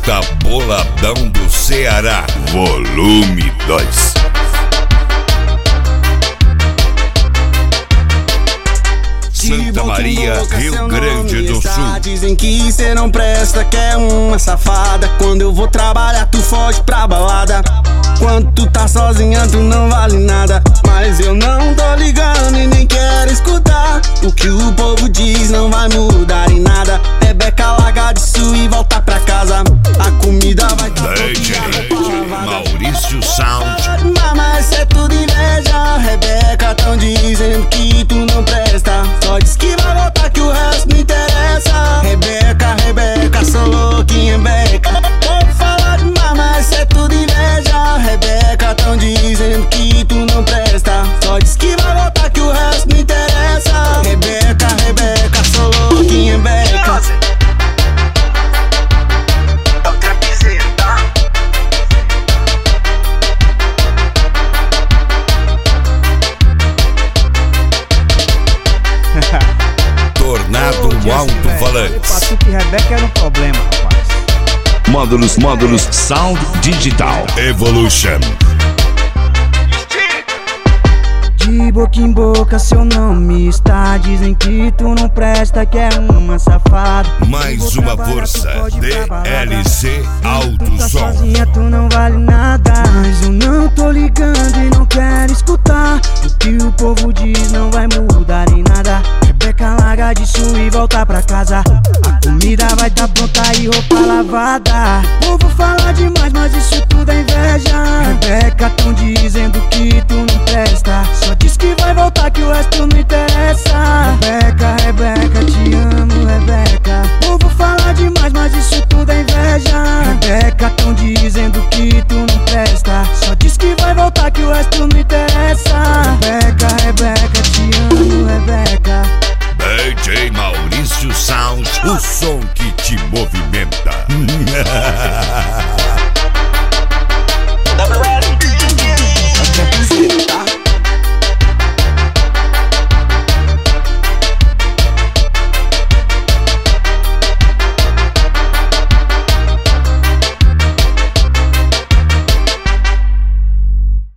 Volta Boladão do Ceará, volume 2. Santa Maria, Rio Grande do Sul. Dizem que cê não presta, que é uma safada. Quando eu vou trabalhar, tu foge pra balada. Quando tu tá sozinha, tu não vale nada. Mas eu não tô ligando e nem quero escutar. O que o povo diz não vai mudar em nada. Rebeca, larga disso e volta pra casa. A comida vai tá DJ Maurício Sound. Mas cê é tudo inveja. Rebeca, tão dizendo que tu não presta. Só diz que vai voltar que o resto não interessa. Rebeca, Rebeca, sou louquinha, Beca. Vou falar demais, mas cê é tudo inveja. Rebeca, tão dizendo que tu não presta. Só diz que vai voltar que o resto não interessa. Rebeca, Rebeca, sou louquinha, Beca. Tornado Alto-Falante. Passou que Rebeca era um problema, rapaz. Módulos Sound Digital Evolution. De boca em boca seu nome está. Dizem que tu não presta, que é uma safada. Mais uma força, DLC Alto Tu tá Som. sozinha, tu não vale nada. Mas eu não tô ligando e não quero escutar. O que o povo diz não vai mudar em nada. Rebeca, larga disso e volta pra casa. A comida vai tá pronta e roupa lavada. O povo fala demais, mas isso tudo é inveja. Rebeca, tão dizendo que tu não presta. Só diz que vai voltar que o resto não interessa. Rebeca, Rebeca, te amo, Rebeca.